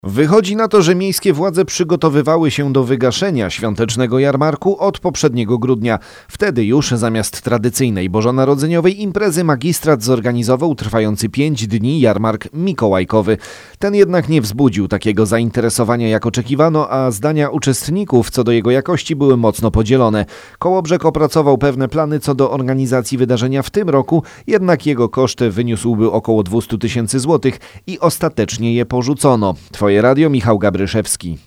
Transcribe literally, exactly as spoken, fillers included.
Wychodzi na to, że miejskie władze przygotowywały się do wygaszenia świątecznego jarmarku od poprzedniego grudnia. Wtedy już zamiast tradycyjnej bożonarodzeniowej imprezy magistrat zorganizował trwający pięć dni jarmark mikołajkowy. Ten jednak nie wzbudził takiego zainteresowania jak oczekiwano, a zdania uczestników co do jego jakości były mocno podzielone. Kołobrzeg opracował pewne plany co do organizacji wydarzenia w tym roku, jednak jego koszt wyniósłby około dwieście tysięcy złotych i ostatecznie je porzucono. Twoje radio, Michał Gabryszewski.